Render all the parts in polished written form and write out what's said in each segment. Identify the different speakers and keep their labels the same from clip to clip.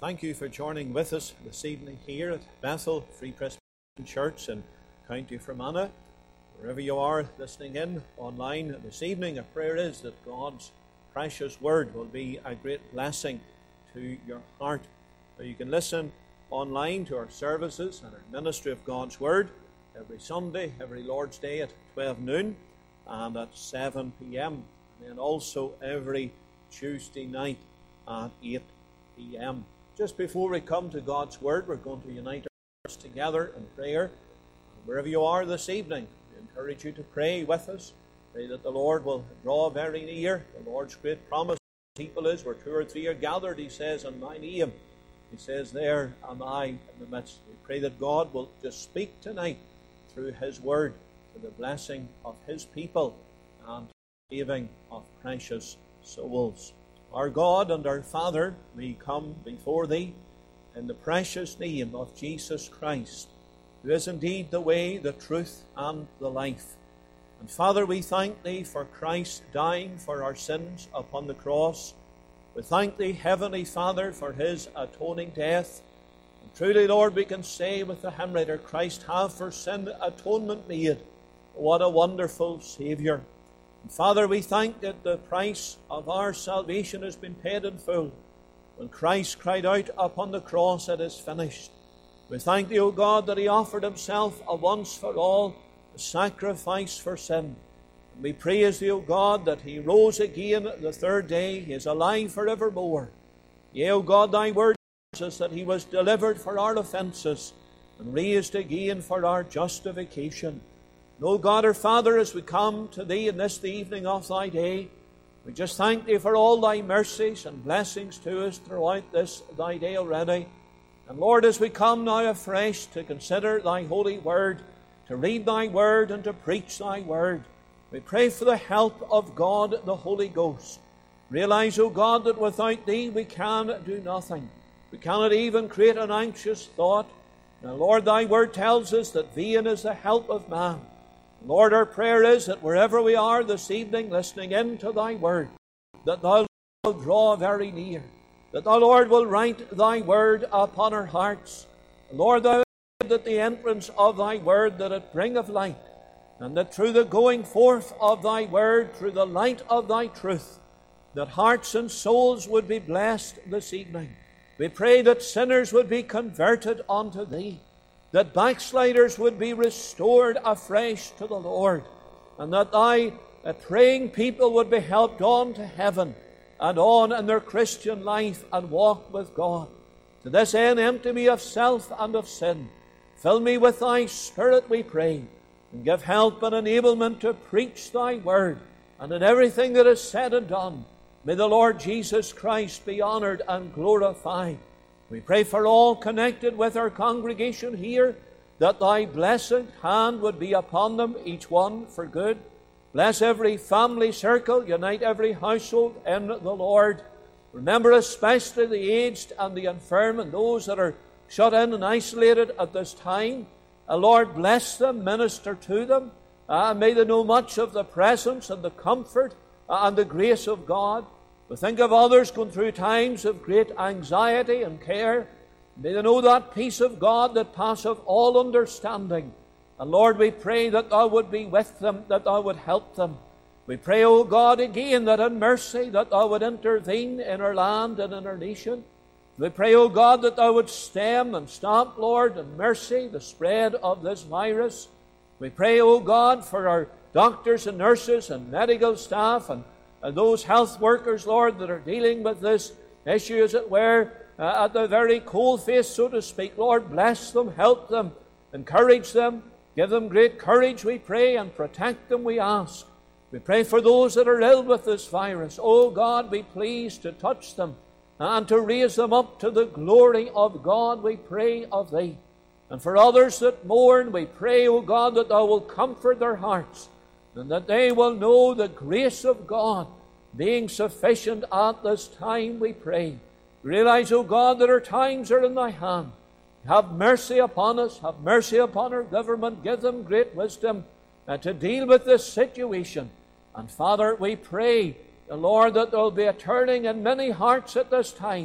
Speaker 1: Thank you for joining with us this evening here at Bethel Free Presbyterian Church in County Fermanagh. Wherever you are listening in online this evening, our prayer is that God's precious word will be a great blessing to your heart. Now you can listen online to our services and our ministry of God's word every Sunday, every Lord's Day at 12 noon and at 7 p.m. and then also every Tuesday night at 8 p.m. Just before we come to God's word, we're going to unite our hearts together in prayer. Wherever you are this evening, we encourage you to pray with us. Pray that the Lord will draw very near. The Lord's great promise to the people is, where two or three are gathered, He says, in my name. He says, there am I in the midst. We pray that God will just speak tonight through His word to the blessing of His people and the saving of precious souls. Our God and our Father, we come before Thee in the precious name of Jesus Christ, who is indeed the way, the truth, and the life. And Father, we thank Thee for Christ dying for our sins upon the cross. We thank Thee, Heavenly Father, for His atoning death. And truly, Lord, we can say with the hymn writer, Christ hath for sin atonement made. What a wonderful Saviour. And Father, we thank that the price of our salvation has been paid in full. When Christ cried out upon the cross, it is finished. We thank Thee, O God, that He offered Himself a once for all, a sacrifice for sin. And we praise Thee, O God, that He rose again the third day. He is alive forevermore. Yea, O God, Thy word tells us that He was delivered for our offences and raised again for our justification. And O God, our Father, as we come to Thee in this the evening of Thy day, we just thank Thee for all Thy mercies and blessings to us throughout this Thy day already. And Lord, as we come now afresh to consider Thy holy word, to read Thy word and to preach Thy word, we pray for the help of God the Holy Ghost. Realize, O God, that without Thee we can do nothing. We cannot even create an anxious thought. Now, Lord, Thy word tells us that vain is the help of man. Lord, our prayer is that wherever we are this evening listening in to Thy word, that Thou will draw very near, that Thou, Lord, will write Thy word upon our hearts. Lord, Thou said that the entrance of Thy word, that it bringeth light, and that through the going forth of Thy word, through the light of Thy truth, that hearts and souls would be blessed this evening. We pray that sinners would be converted unto Thee, that backsliders would be restored afresh to the Lord, and that Thy praying people would be helped on to heaven and on in their Christian life and walk with God. To this end, empty me of self and of sin. Fill me with Thy Spirit, we pray, and give help and enablement to preach Thy word. And in everything that is said and done, may the Lord Jesus Christ be honored and glorified. We pray for all connected with our congregation here, that Thy blessed hand would be upon them, each one for good. Bless every family circle, unite every household in the Lord. Remember especially the aged and the infirm and those that are shut in and isolated at this time. Lord, bless them, minister to them. May they know much of the presence and the comfort and the grace of God. We think of others going through times of great anxiety and care. May they know that peace of God that passeth all understanding. And Lord, we pray that Thou would be with them, that Thou would help them. We pray, O God, again, that in mercy, that Thou would intervene in our land and in our nation. We pray, O God, that Thou would stem and stop, Lord, in mercy, the spread of this virus. We pray, O God, for our doctors and nurses and medical staff and those health workers, Lord, that are dealing with this issue, as it were, at the very coalface, so to speak. Lord, bless them, help them, encourage them, give them great courage, we pray, and protect them, we ask. We pray for those that are ill with this virus. Oh God, be pleased to touch them and to raise them up to the glory of God, we pray of Thee. And for others that mourn, we pray, O God, that Thou will comfort their hearts, and that they will know the grace of God being sufficient at this time, we pray. Realize, O God, that our times are in Thy hand. Have mercy upon us. Have mercy upon our government. Give them great wisdom to deal with this situation. And Father, we pray, Lord, that there will be a turning in many hearts at this time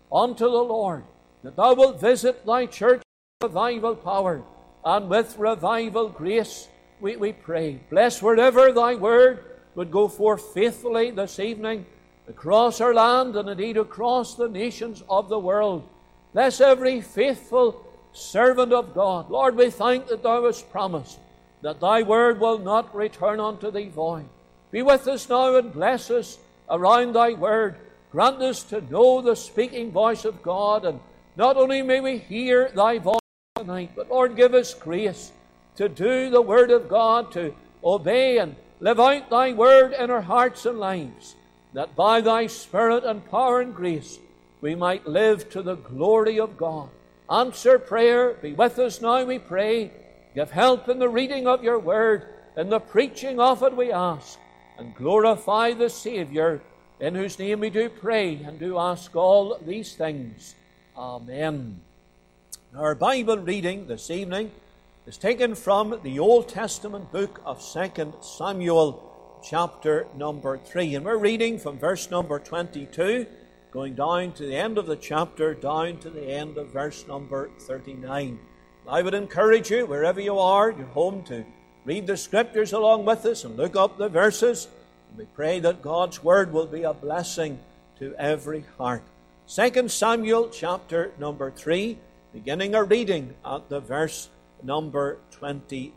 Speaker 1: unto the Lord, that thou wilt visit thy church with revival power and with revival grace, we pray. Bless wherever thy word would go forth faithfully this evening, across our land and indeed across the nations of the world. Bless every faithful servant of God. Lord, we thank that thou hast promised that thy word will not return unto thee void. Be with us now and bless us around thy word. Grant us to know the speaking voice of God, and not only may we hear thy voice tonight, but Lord, give us grace to do the word of God, to obey and live out thy word in our hearts and lives, that by thy Spirit and power and grace we might live to the glory of God. Answer prayer. Be with us now, we pray. Give help in the reading of your word, in the preaching of it, we ask. And glorify the Saviour, in whose name we do pray and do ask all these things. Amen. Our Bible reading this evening is taken from the Old Testament book of 2 Samuel, chapter number 3. And we're reading from verse number 22, going down to the end of the chapter, down to the end of verse number 39. I would encourage you, wherever you are, you're home, to read the Scriptures along with us and look up the verses. And we pray that God's Word will be a blessing to every heart. 2 Samuel chapter number 3, beginning our reading at the verse number 22.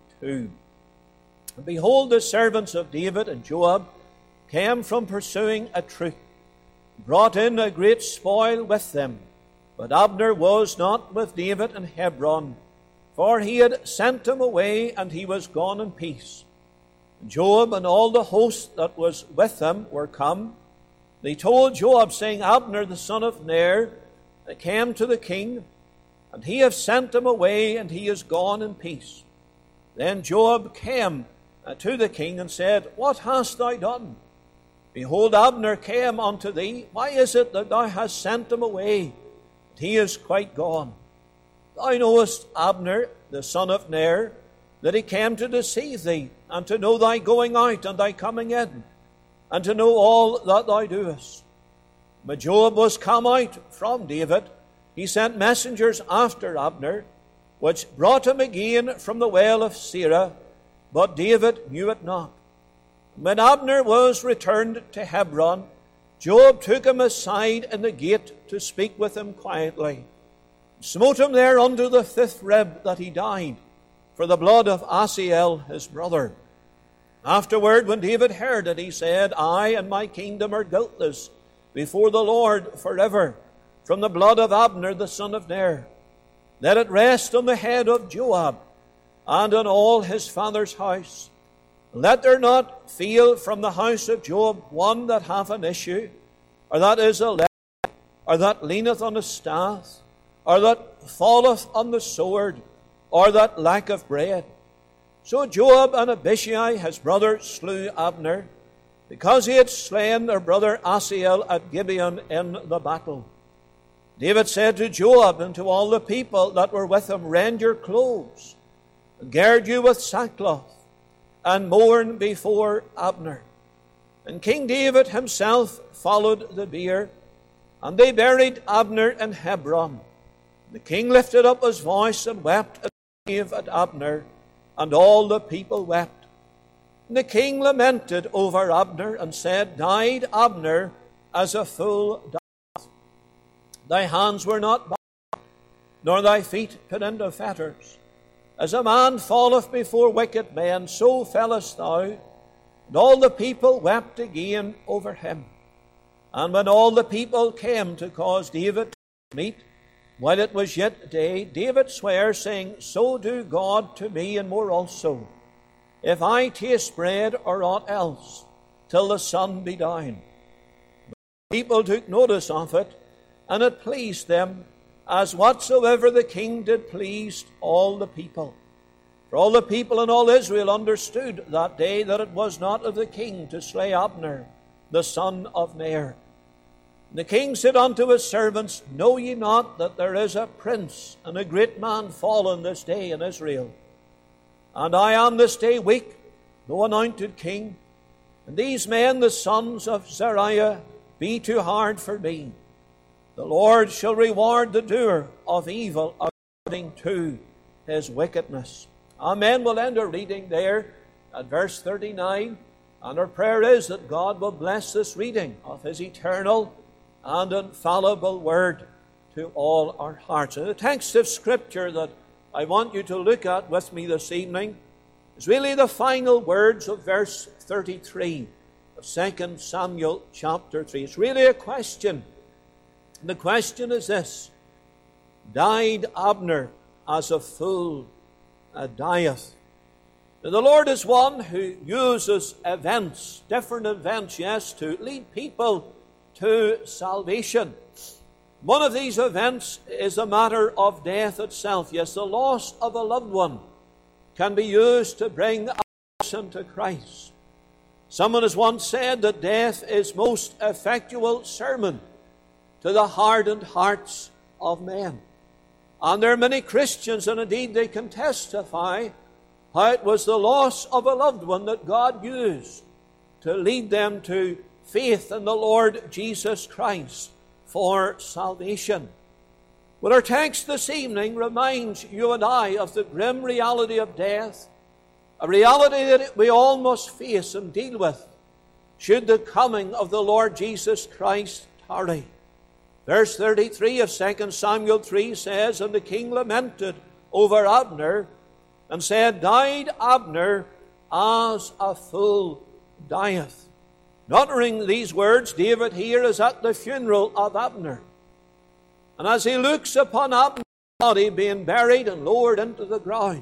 Speaker 1: And behold, the servants of David and Joab came from pursuing a troop, brought in a great spoil with them. But Abner was not with David in Hebron, for he had sent him away, and he was gone in peace. And Joab and all the host that was with him were come. They told Joab, saying, Abner the son of Ner came to the king, and he hath sent him away, and he is gone in peace. Then Joab came to the king and said, What hast thou done? Behold, Abner came unto thee. Why is it that thou hast sent him away? He is quite gone. Thou knowest Abner, the son of Ner, that he came to deceive thee, and to know thy going out and thy coming in, and to know all that thou doest. When Joab was come out from David, he sent messengers after Abner, which brought him again from the well of Sirah, but David knew it not. When Abner was returned to Hebron, Joab took him aside in the gate to speak with him quietly, smote him there under the 5th rib, that he died, for the blood of Asahel his brother. Afterward, when David heard it, he said, I and my kingdom are guiltless before the Lord forever, from the blood of Abner the son of Ner. Let it rest on the head of Joab, and on all his father's house. Let there not fail from the house of Joab one that hath an issue, or that is a leper, or that leaneth on a staff, or that falleth on the sword, or that lacketh bread. So Joab and Abishai his brother slew Abner, because he had slain their brother Asahel at Gibeon in the battle. David said to Joab and to all the people that were with him, Rend your clothes, and gird you with sackcloth, and mourn before Abner. And King David himself followed the bier, and they buried Abner in Hebron. The king lifted up his voice and wept at Abner, and all the people wept. And the king lamented over Abner, and said, Died Abner as a fool died. Thy hands were not bound, nor thy feet put into fetters. As a man falleth before wicked men, so fellest thou. And all the people wept again over him. And when all the people came to cause David to meat, while it was yet day, David sware, saying, So do God to me, and more also, if I taste bread or aught else, till the sun be down. But the people took notice of it, and it pleased them, as whatsoever the king did pleased all the people. For all the people and all Israel understood that day that it was not of the king to slay Abner, the son of Ner. And the king said unto his servants, Know ye not that there is a prince and a great man fallen this day in Israel? And I am this day weak, though anointed king. And these men, the sons of Zeruiah, be too hard for me. The Lord shall reward the doer of evil according to his wickedness. Amen. We'll end our reading there at verse 39. And our prayer is that God will bless this reading of His eternal and infallible Word to all our hearts. And the text of Scripture that I want you to look at with me this evening is really the final words of verse 33 of 2 Samuel chapter 3. It's really a question. And the question is this: died Abner as a fool dieth? Now, the Lord is one who uses events, different events, yes, to lead people to salvation. One of these events is a matter of death itself. Yes, the loss of a loved one can be used to bring a person to Christ. Someone has once said that death is most effectual sermon to the hardened hearts of men. And there are many Christians, and indeed they can testify how it was the loss of a loved one that God used to lead them to faith in the Lord Jesus Christ for salvation. Well, our text this evening reminds you and I of the grim reality of death, a reality that we all must face and deal with should the coming of the Lord Jesus Christ tarry. Verse 33 of 2 Samuel 3 says, And the king lamented over Abner, and said, Died Abner as a fool dieth. And uttering these words, David here is at the funeral of Abner. And as he looks upon Abner's body being buried and lowered into the ground,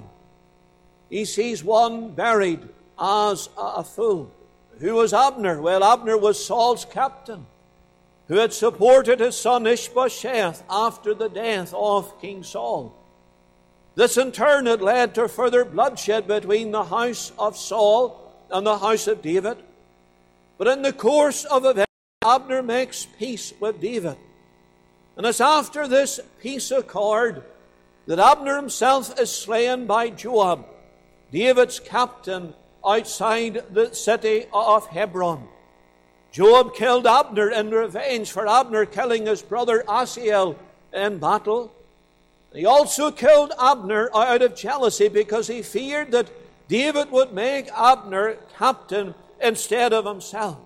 Speaker 1: he sees one buried as a fool. Who was Abner? Well, Abner was Saul's captain, who had supported his son Ishbosheth after the death of King Saul. This in turn had led to further bloodshed between the house of Saul and the house of David. But in the course of events, Abner makes peace with David. And it's after this peace accord that Abner himself is slain by Joab, David's captain, outside the city of Hebron. Joab killed Abner in revenge for Abner killing his brother Asahel in battle. He also killed Abner out of jealousy because he feared that David would make Abner captain instead of himself.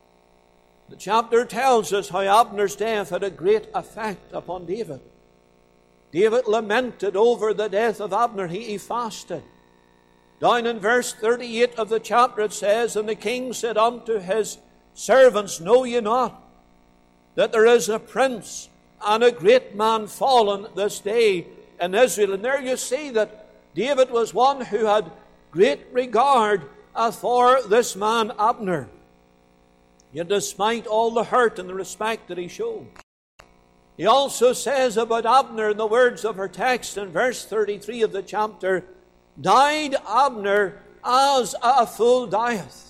Speaker 1: The chapter tells us how Abner's death had a great effect upon David. David lamented over the death of Abner. He fasted. Down in verse 38 of the chapter it says, And the king said unto his servants, Know ye not that there is a prince and a great man fallen this day in Israel? And there you see that David was one who had great regard for this man Abner. Yet despite all the hurt and the respect that he showed, he also says about Abner in the words of our text in verse 33 of the chapter, Died Abner as a fool dieth.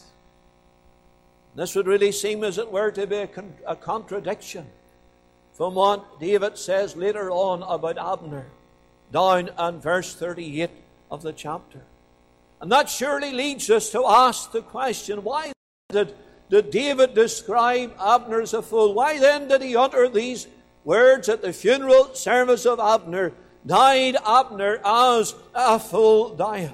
Speaker 1: This would really seem as it were to be a contradiction from what David says later on about Abner, down in verse 38 of the chapter. And that surely leads us to ask the question, why did David describe Abner as a fool? Why then did he utter these words at the funeral service of Abner, Died Abner as a fool dieth?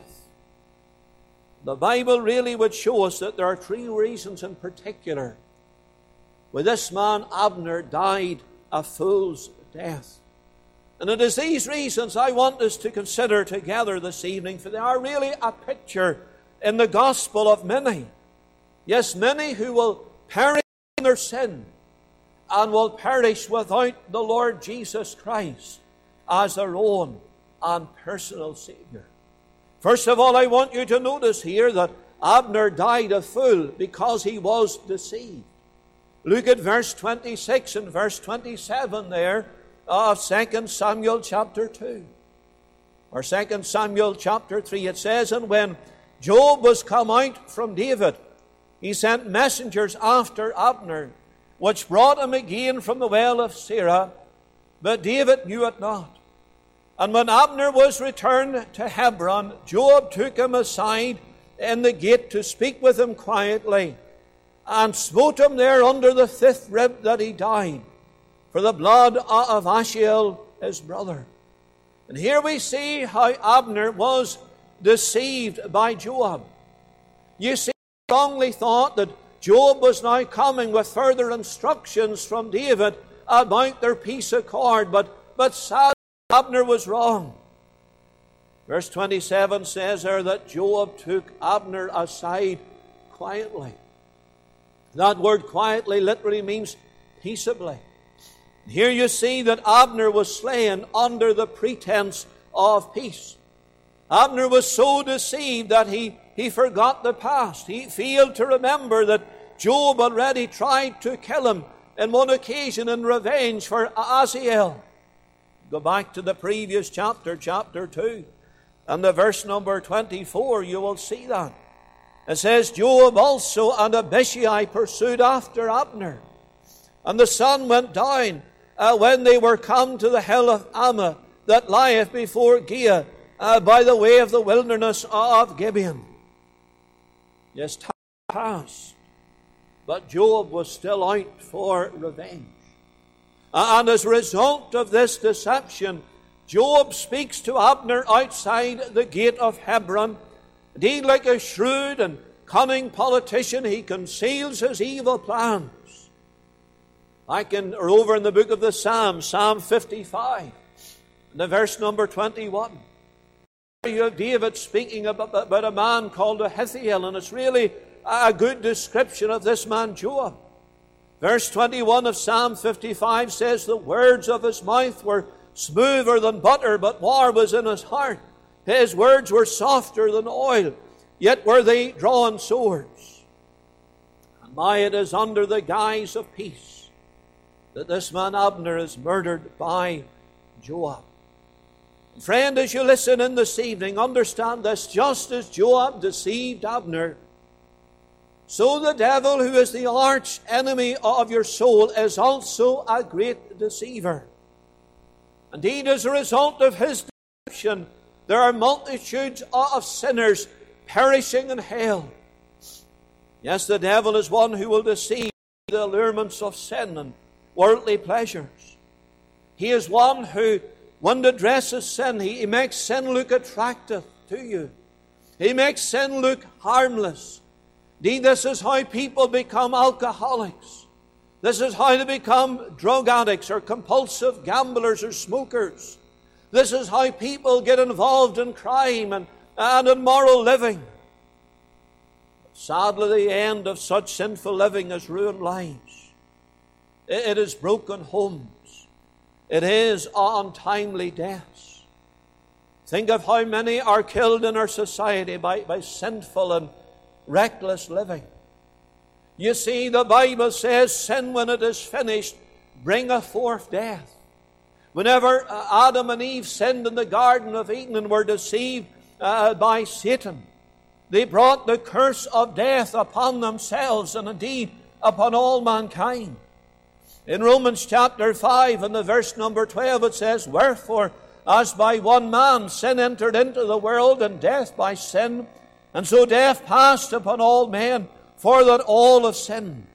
Speaker 1: The Bible really would show us that there are three reasons in particular why this man Abner died a fool's death. And it is these reasons I want us to consider together this evening, for they are really a picture in the gospel of many. Yes, many who will perish in their sin and will perish without the Lord Jesus Christ as their own and personal Savior. First of all, I want you to notice here that Abner died a fool because he was deceived. Look at verse 26 and verse 27 there of 2 Samuel chapter 2. Or 2 Samuel chapter 3. It says, And when Joab was come out from David, he sent messengers after Abner, which brought him again from the well of Sirah, but David knew it not. And when Abner was returned to Hebron, Joab took him aside in the gate to speak with him quietly, and smote him there under the fifth rib that he died. for the blood of Asahel his brother. And here we see how Abner was deceived by Joab. You see, he wrongly thought that Joab was now coming with further instructions from David about their peace accord, but sadly Abner was wrong. Verse 27 says there that Joab took Abner aside quietly. That word quietly literally means peaceably. Here you see that Abner was slain under the pretense of peace. Abner was so deceived that he forgot the past. He failed to remember that Joab already tried to kill him on one occasion in revenge for Asahel. Go back to the previous chapter, chapter 2, and the verse number 24, you will see that. It says, Joab also and Abishai pursued after Abner. And the sun went down when they were come to the hill of Ammah that lieth before Giah by the way of the wilderness of Gibeon. Yes, time passed, but Joab was still out for revenge. And as a result of this deception, Joab speaks to Abner outside the gate of Hebron. Indeed, like a shrewd and cunning politician, he conceals his evil plans. Over in the book of the Psalms, Psalm 55, and the verse number 21. You have David speaking about a man called Ahithophel, and it's really a good description of this man Joab. Verse 21 of Psalm 55 says, the words of his mouth were smoother than butter, but war was in his heart. His words were softer than oil, yet were they drawn swords. And my, it is under the guise of peace that this man Abner is murdered by Joab. And friend, as you listen in this evening, understand this: just as Joab deceived Abner, so the devil, who is the arch enemy of your soul, is also a great deceiver. Indeed, as a result of his deception, there are multitudes of sinners perishing in hell. Yes, the devil is one who will deceive the allurements of sin and worldly pleasures. He is one who, when he addresses sin, he makes sin look attractive to you. He makes sin look harmless. Indeed, this is how people become alcoholics. This is how they become drug addicts or compulsive gamblers or smokers. This is how people get involved in crime and immoral living. Sadly, the end of such sinful living is ruined lives. It is broken homes. It is untimely deaths. Think of how many are killed in our society by sinful and reckless living. You see, the Bible says, sin, when it is finished, bringeth forth death. Whenever Adam and Eve sinned in the Garden of Eden and were deceived by Satan, they brought the curse of death upon themselves and indeed upon all mankind. In Romans chapter 5 and the verse number 12 it says, wherefore, as by one man sin entered into the world, and death by sin, and so death passed upon all men, for that all have sinned.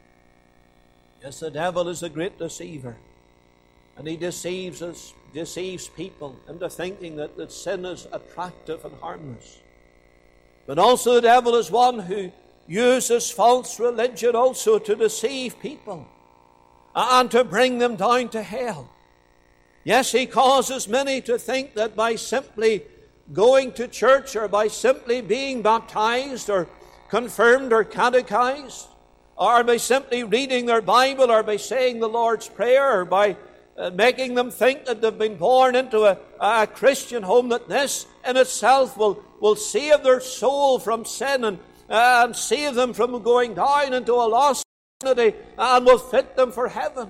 Speaker 1: Yes, the devil is a great deceiver. And he deceives us, deceives people into thinking that sin is attractive and harmless. But also the devil is one who uses false religion also to deceive people and to bring them down to hell. Yes, he causes many to think that by simply going to church or by simply being baptized or confirmed or catechized, or by simply reading their Bible or by saying the Lord's Prayer, or by making them think that they've been born into a Christian home, that this in itself will save their soul from sin and save them from going down into a lost eternity and will fit them for heaven.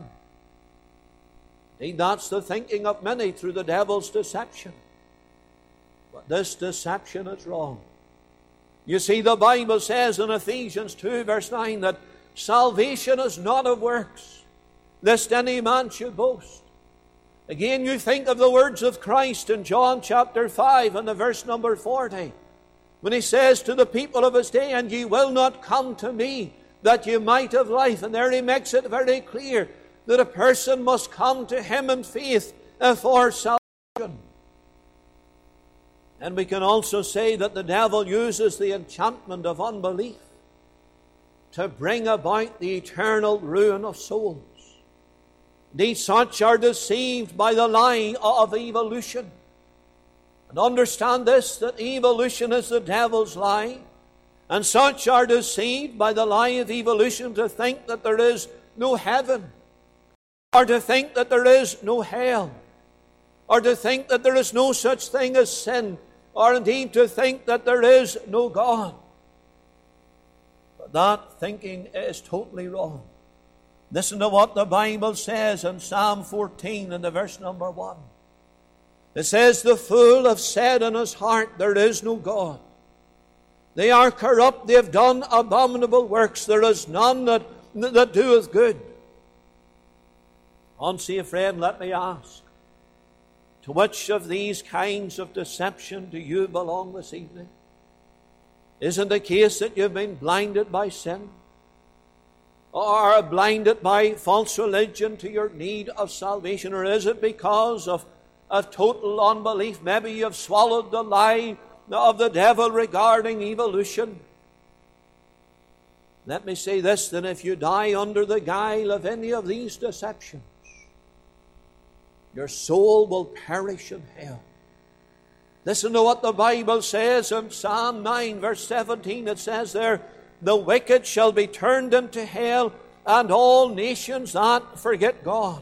Speaker 1: Indeed, that's the thinking of many through the devil's deception. But this deception is wrong. You see, the Bible says in Ephesians 2 verse 9 that salvation is not of works, lest any man should boast. Again, you think of the words of Christ in John chapter 5 and the verse number 40, when he says to the people of his day, and ye will not come to me that ye might have life. And there he makes it very clear that a person must come to Him in faith for salvation. And we can also say that the devil uses the enchantment of unbelief to bring about the eternal ruin of souls. Indeed, such are deceived by the lie of evolution. And understand this, that evolution is the devil's lie. And such are deceived by the lie of evolution to think that there is no heaven, or to think that there is no hell, or to think that there is no such thing as sin, or indeed to think that there is no God. But that thinking is totally wrong. Listen to what the Bible says in Psalm 14 in the verse number 1. It says, "The fool hath said in his heart, there is no God. They are corrupt, they have done abominable works. There is none that doeth good." Unsaved friend, let me ask, to which of these kinds of deception do you belong this evening? Isn't the case that you've been blinded by sin? Or blinded by false religion to your need of salvation? Or is it because of total unbelief? Maybe you've swallowed the lie of the devil regarding evolution. Let me say this, then: if you die under the guile of any of these deceptions, your soul will perish in hell. Listen to what the Bible says in Psalm 9 verse 17. It says there, "The wicked shall be turned into hell, and all nations that forget God."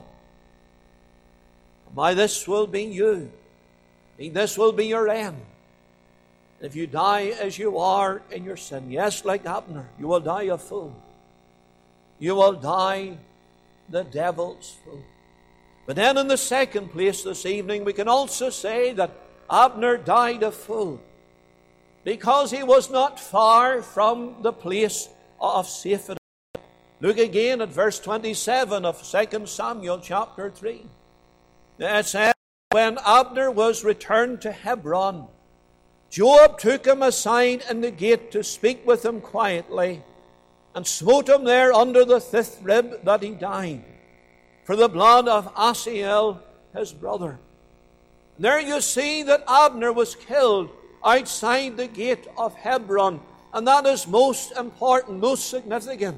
Speaker 1: Why, this will be you. This will be your end. If you die as you are in your sin, yes, like Abner, you will die a fool. You will die the devil's fool. But then in the second place this evening, we can also say that Abner died a fool because he was not far from the place of safety. Look again at verse 27 of 2 Samuel chapter 3. It says, "When Abner was returned to Hebron, Joab took him aside in the gate to speak with him quietly, and smote him there under the fifth rib that he died, for the blood of Asahel his brother." And there you see that Abner was killed outside the gate of Hebron, and that is most important, most significant.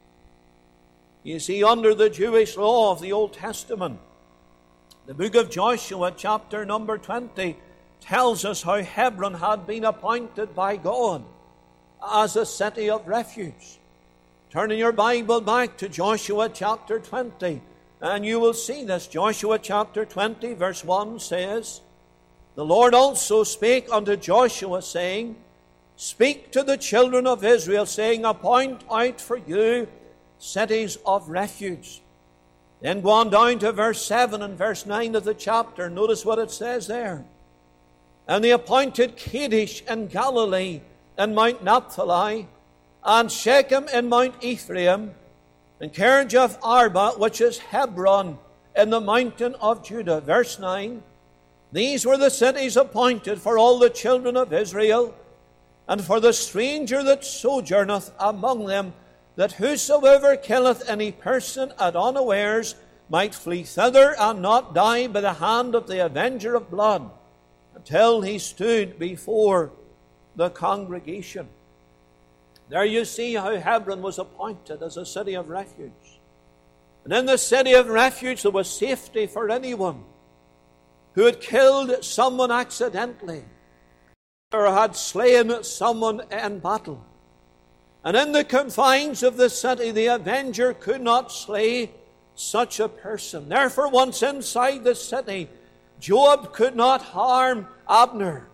Speaker 1: You see, under the Jewish law of the Old Testament, the book of Joshua chapter number 20 tells us how Hebron had been appointed by God as a city of refuge. Turn in your Bible back to Joshua chapter 20, and you will see this. Joshua chapter 20 verse 1 says, "The Lord also spake unto Joshua, saying, Speak to the children of Israel, saying, Appoint out for you cities of refuge." Then go on down to verse 7 and verse 9 of the chapter. Notice what it says there. "And they appointed Kadesh in Galilee, and Mount Naphtali, and Shechem in Mount Ephraim, and Kirjath Arba, which is Hebron, in the mountain of Judah." Verse 9. "These were the cities appointed for all the children of Israel, and for the stranger that sojourneth among them, that whosoever killeth any person at unawares might flee thither, and not die by the hand of the avenger of blood, until he stood before the congregation." There you see how Hebron was appointed as a city of refuge. And in the city of refuge there was safety for anyone who had killed someone accidentally or had slain someone in battle. And in the confines of the city, the avenger could not slay such a person. Therefore, once inside the city, Joab could not harm Abner.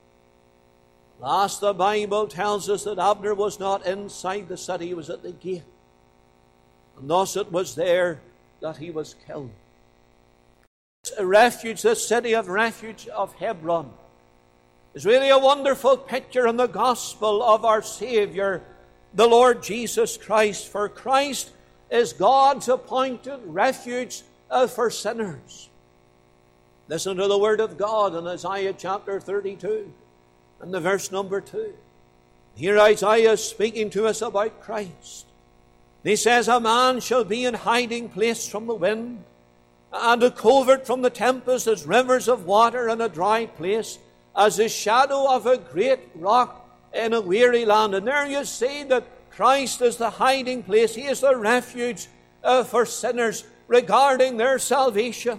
Speaker 1: Last, the Bible tells us that Abner was not inside the city, he was at the gate. And thus it was there that he was killed. A refuge, the city of refuge of Hebron, is really a wonderful picture in the gospel of our Savior, the Lord Jesus Christ. For Christ is God's appointed refuge for sinners. Listen to the word of God in Isaiah chapter 32 and the verse number 2. Here Isaiah is speaking to us about Christ. He says, a man shall be in hiding place from the wind, and a covert from the tempest, as rivers of water in a dry place, as the shadow of a great rock in a weary land. And there you see that Christ is the hiding place. He is the refuge for sinners regarding their salvation.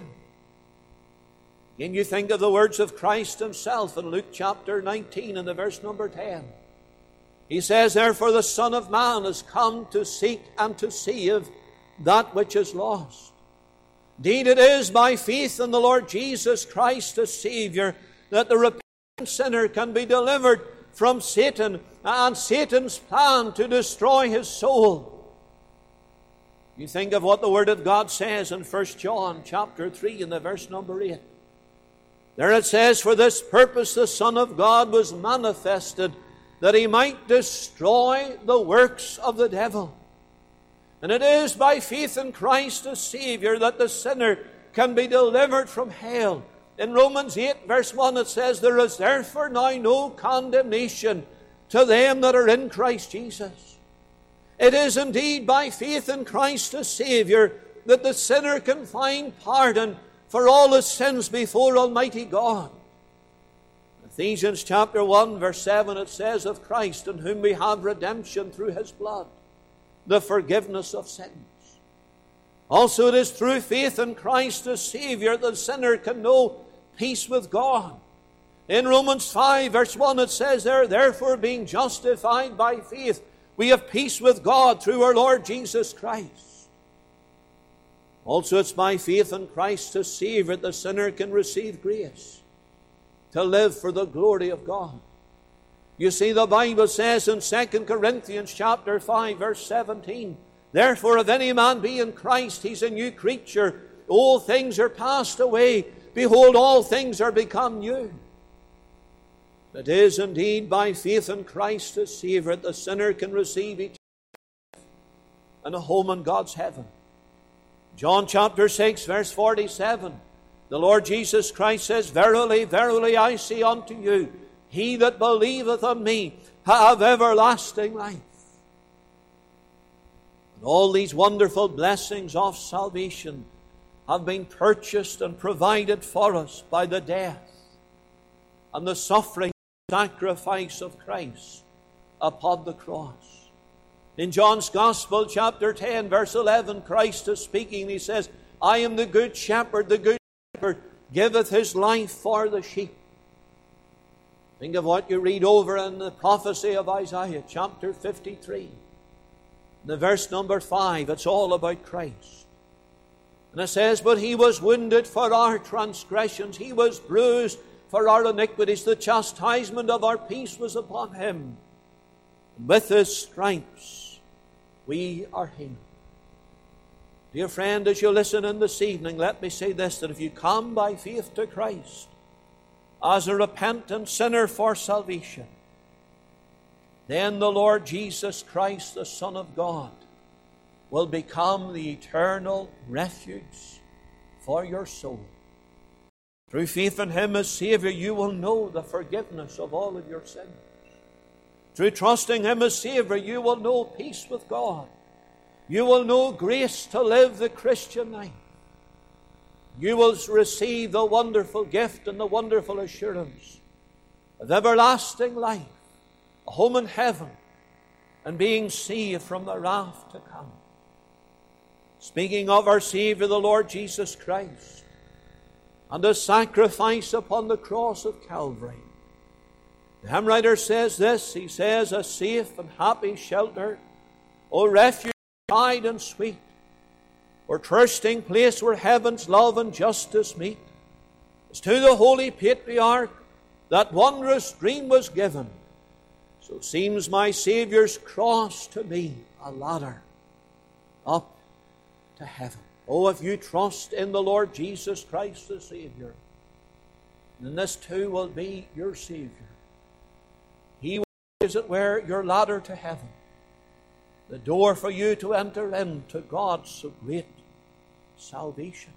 Speaker 1: Again, you think of the words of Christ himself in Luke chapter 19 and the verse number 10. He says, therefore the Son of Man is come to seek and to save that which is lost. Indeed, it is by faith in the Lord Jesus Christ as Savior that the repentant sinner can be delivered from Satan and Satan's plan to destroy his soul. You think of what the Word of God says in 1 John chapter 3 and the verse number 8. There it says, for this purpose the Son of God was manifested, that he might destroy the works of the devil. And it is by faith in Christ as Savior that the sinner can be delivered from hell. In Romans 8 verse 1 it says, there is therefore now no condemnation to them that are in Christ Jesus. It is indeed by faith in Christ as Savior that the sinner can find pardon for all his sins before Almighty God. Ephesians chapter 1 verse 7 it says of Christ, in whom we have redemption through his blood, the forgiveness of sins. Also it is through faith in Christ as Savior that the sinner can know peace with God. In Romans 5 verse 1 it says there, therefore being justified by faith, we have peace with God through our Lord Jesus Christ. Also it's by faith in Christ as Savior that the sinner can receive grace to live for the glory of God. You see, the Bible says in 2 Corinthians chapter 5 verse 17, therefore if any man be in Christ, he's a new creature. All things are passed away. Behold, all things are become new. It is indeed by faith in Christ as Savior that the sinner can receive eternal life and a home in God's heaven. John chapter 6 verse 47, the Lord Jesus Christ says, verily, verily, I say unto you, he that believeth on me have everlasting life. And all these wonderful blessings of salvation have been purchased and provided for us by the death and the suffering sacrifice of Christ upon the cross. In John's Gospel, chapter 10, verse 11, Christ is speaking. He says, I am the good shepherd. The good shepherd giveth his life for the sheep. Think of what you read over in the prophecy of Isaiah, chapter 53. The verse number 5, it's all about Christ. And it says, but he was wounded for our transgressions. He was bruised for our iniquities. The chastisement of our peace was upon him. And with his stripes we are healed. Dear friend, as you listen in this evening, let me say this, that if you come by faith to Christ as a repentant sinner for salvation, then the Lord Jesus Christ, the Son of God, will become the eternal refuge for your soul. Through faith in him as Savior, you will know the forgiveness of all of your sins. Through trusting him as Savior, you will know peace with God. You will know grace to live the Christian life. You will receive the wonderful gift and the wonderful assurance of everlasting life, a home in heaven, and being saved from the wrath to come. Speaking of our Savior, the Lord Jesus Christ, and His sacrifice upon the cross of Calvary, the hymn writer says this, he says, a safe and happy shelter, O refuge wide and sweet, or trysting place where heaven's love and justice meet, as to the holy patriarch that wondrous dream was given, so seems my Saviour's cross to me a ladder up to heaven. Oh, if you trust in the Lord Jesus Christ the Savior, then this too will be your Savior. He will be, as it were, your ladder to heaven, the door for you to enter into God's so great salvation.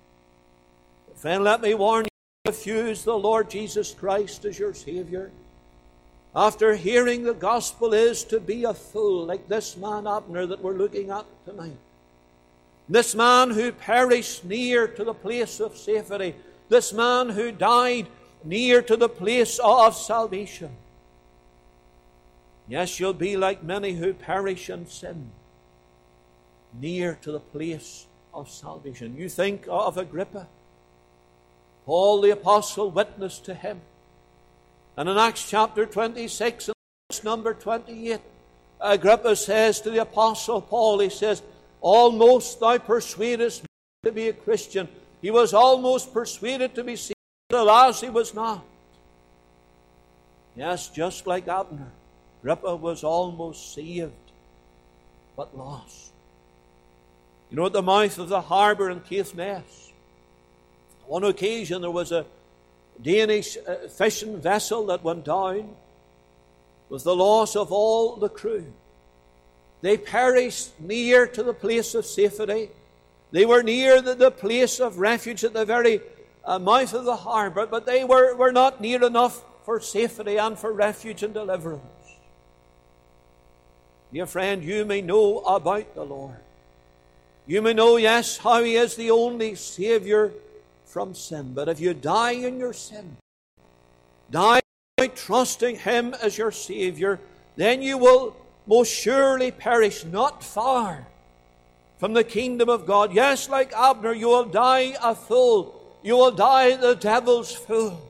Speaker 1: But friend, let me warn you, refuse the Lord Jesus Christ as your Savior, after hearing the gospel, is to be a fool, like this man Abner that we're looking at tonight. This man who perished near to the place of safety. This man who died near to the place of salvation. Yes, you'll be like many who perish in sin, near to the place of salvation. You think of Agrippa. Paul the Apostle witnessed to him. And in Acts chapter 26 and verse number 28, Agrippa says to the Apostle Paul, he says, almost thou persuadest me to be a Christian. He was almost persuaded to be saved, but alas, he was not. Yes, just like Abner, Agrippa was almost saved, but lost. You know, at the mouth of the harbour in Caithness, on one occasion there was a Danish fishing vessel that went down with the loss of all the crew. They perished near to the place of safety. They were near the place of refuge at the very mouth of the harbour, but they were not near enough for safety and for refuge and deliverance. Dear friend, you may know about the Lord. You may know, yes, how He is the only Saviour from sin. But if you die in your sin, die trusting Him as your Saviour, then you will most surely perish not far from the kingdom of God. Yes, like Abner, you will die a fool. You will die the devil's fool.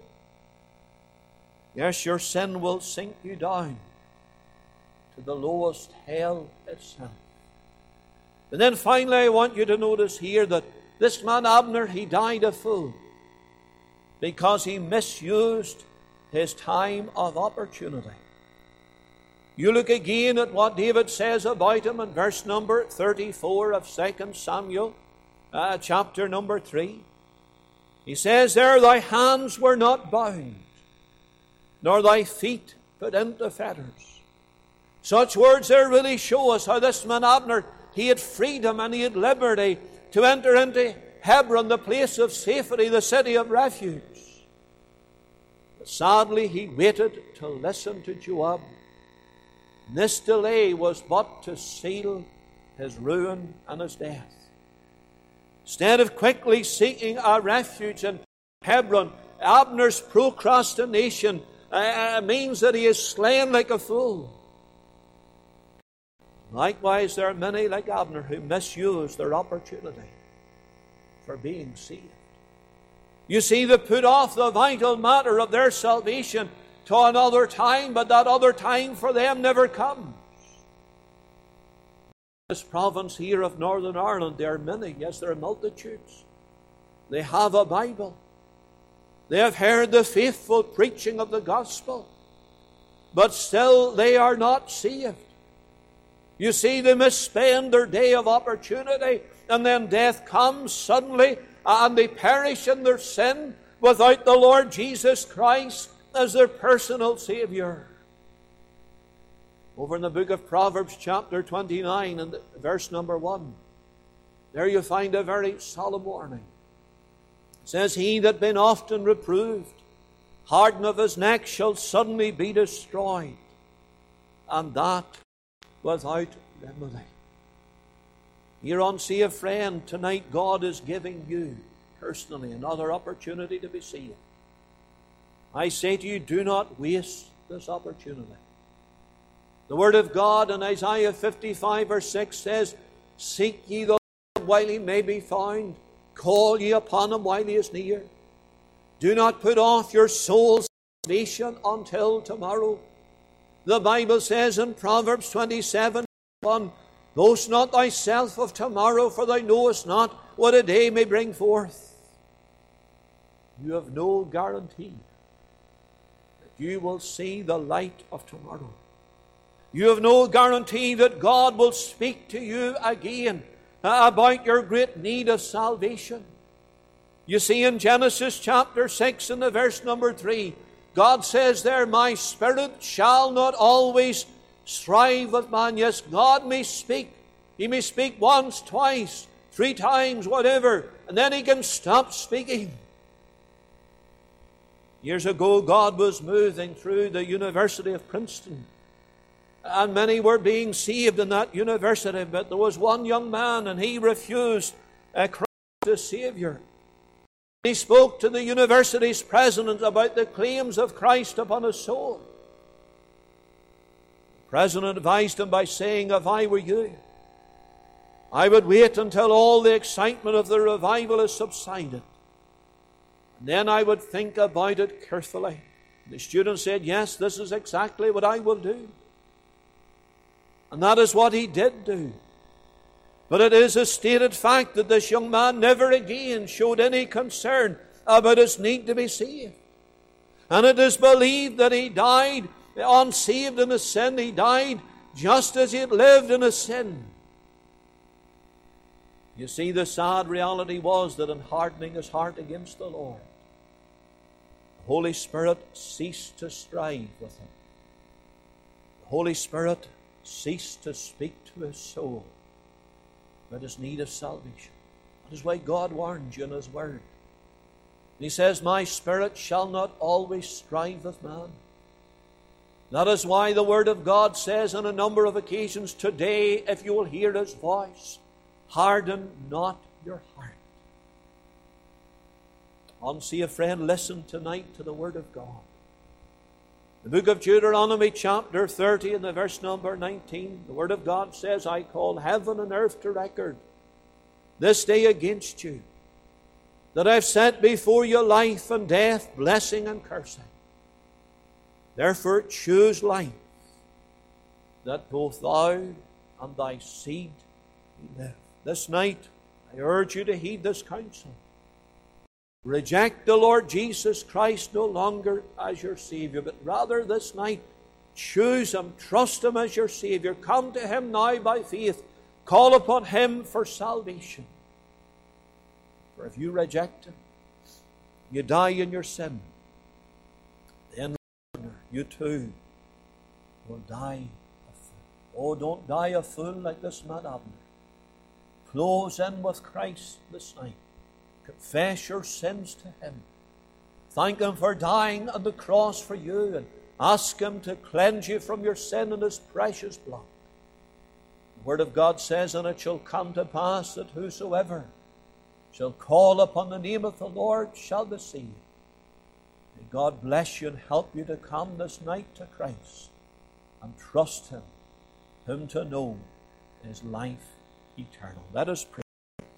Speaker 1: Yes, your sin will sink you down to the lowest hell itself. And then finally, I want you to notice here that this man Abner, he died a fool because he misused his time of opportunity. You look again at what David says about him in verse number 34 of 2 Samuel, chapter number 3. He says there, thy hands were not bound, nor thy feet put into fetters. Such words there really show us how this man Abner, he had freedom and he had liberty to enter into Hebron, the place of safety, the city of refuge. But sadly, he waited to listen to Joab. And this delay was but to seal his ruin and his death. Instead of quickly seeking a refuge in Hebron, Abner's procrastination means that he is slain like a fool. Likewise, there are many like Abner who misuse their opportunity for being saved. You see, they put off the vital matter of their salvation to another time, but that other time for them never comes. This province here of Northern Ireland, there are many, yes, there are multitudes. They have a Bible. They have heard the faithful preaching of the gospel, but still they are not saved. You see, they misspend their day of opportunity, and then death comes suddenly, and they perish in their sin without the Lord Jesus Christ as their personal Savior. Over in the book of Proverbs, chapter 29, and verse number 1, there you find a very solemn warning. It says, he that been often reproved, harden of his neck, shall suddenly be destroyed, and that without remedy. Here on See a Friend, tonight God is giving you personally another opportunity to be saved. I say to you, do not waste this opportunity. The Word of God in Isaiah 55 verse 6 says, seek ye the Lord while He may be found. Call ye upon Him while He is near. Do not put off your soul's salvation until tomorrow. The Bible says in Proverbs 27:1, boast not thyself of tomorrow, for thou knowest not what a day may bring forth. You have no guarantee that you will see the light of tomorrow. You have no guarantee that God will speak to you again about your great need of salvation. You see, in Genesis chapter 6 and the verse number 3, God says there, my spirit shall not always strive with man. Yes, God may speak. He may speak once, twice, 3 times, whatever, and then He can stop speaking. Years ago, God was moving through the University of Princeton, and many were being saved in that university, but there was one young man, and he refused Christ as Savior. He spoke to the university's president about the claims of Christ upon his soul. The president advised him by saying, if I were you, I would wait until all the excitement of the revival has subsided, and then I would think about it carefully. The student said, yes, this is exactly what I will do. And that is what he did do. But it is a stated fact that this young man never again showed any concern about his need to be saved. And it is believed that he died unsaved in his sin. He died just as he had lived in his sin. You see, the sad reality was that in hardening his heart against the Lord, the Holy Spirit ceased to strive with him. The Holy Spirit ceased to speak to his soul about his need of salvation. That is why God warns you in His Word. He says, my spirit shall not always strive with man. That is why the Word of God says on a number of occasions, today, if you will hear His voice, harden not your heart. See a friend, listen tonight to the Word of God. The book of Deuteronomy chapter 30 and the verse number 19, the Word of God says, I call heaven and earth to record this day against you, that I've set before you life and death, blessing and cursing. Therefore choose life, that both thou and thy seed may live. This night I urge you to heed this counsel. Reject the Lord Jesus Christ no longer as your Savior, but rather this night choose Him, trust Him as your Savior. Come to Him now by faith. Call upon Him for salvation. For if you reject Him, you die in your sin. Then you too will die a fool. Oh, don't die a fool like this man Abner. Close in with Christ this night. Confess your sins to Him. Thank Him for dying on the cross for you, and ask Him to cleanse you from your sin in His precious blood. The Word of God says, and it shall come to pass that whosoever shall call upon the name of the Lord shall be saved. May God bless you and help you to come this night to Christ and trust Him, whom to know is life eternal. Let us pray.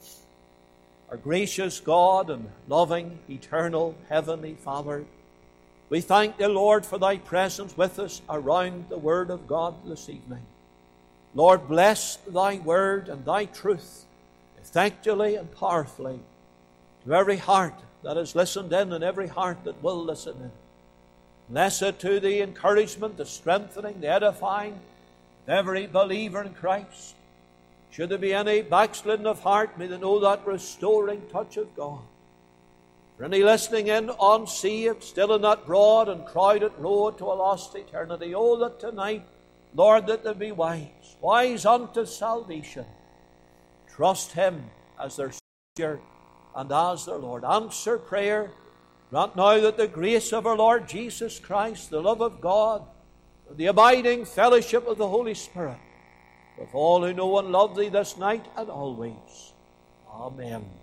Speaker 1: Our gracious God and loving, eternal, heavenly Father, we thank Thee, Lord, for Thy presence with us around the Word of God this evening. Lord, bless Thy Word and Thy truth effectively and powerfully to every heart that has listened in and every heart that will listen in. Bless it to the encouragement, the strengthening, the edifying of every believer in Christ. Should there be any backsliding of heart, may they know that restoring touch of God. For any listening in unsaved, still in that broad and crowded road to a lost eternity, oh, that tonight, Lord, that they be wise unto salvation. Trust Him as their Savior and as their Lord. Answer prayer. Grant now that the grace of our Lord Jesus Christ, the love of God, and the abiding fellowship of the Holy Spirit, with all who know and love Thee this night and always. Amen.